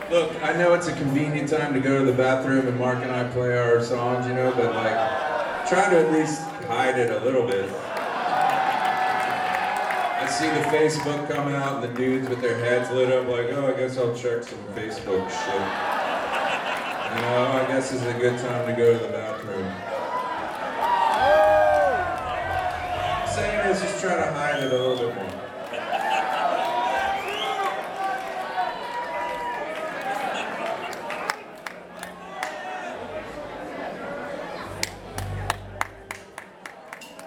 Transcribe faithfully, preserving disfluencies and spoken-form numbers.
Look, I know it's a convenient time to go to the bathroom and Mark and I play our songs, you know, but like, try to at least hide it a little bit. I see the Facebook come out and the dudes with their heads lit up like, oh, I guess I'll check some Facebook shit. You know, I guess it's a good time to go to the bathroom. I'm saying is just try to hide it a little bit more.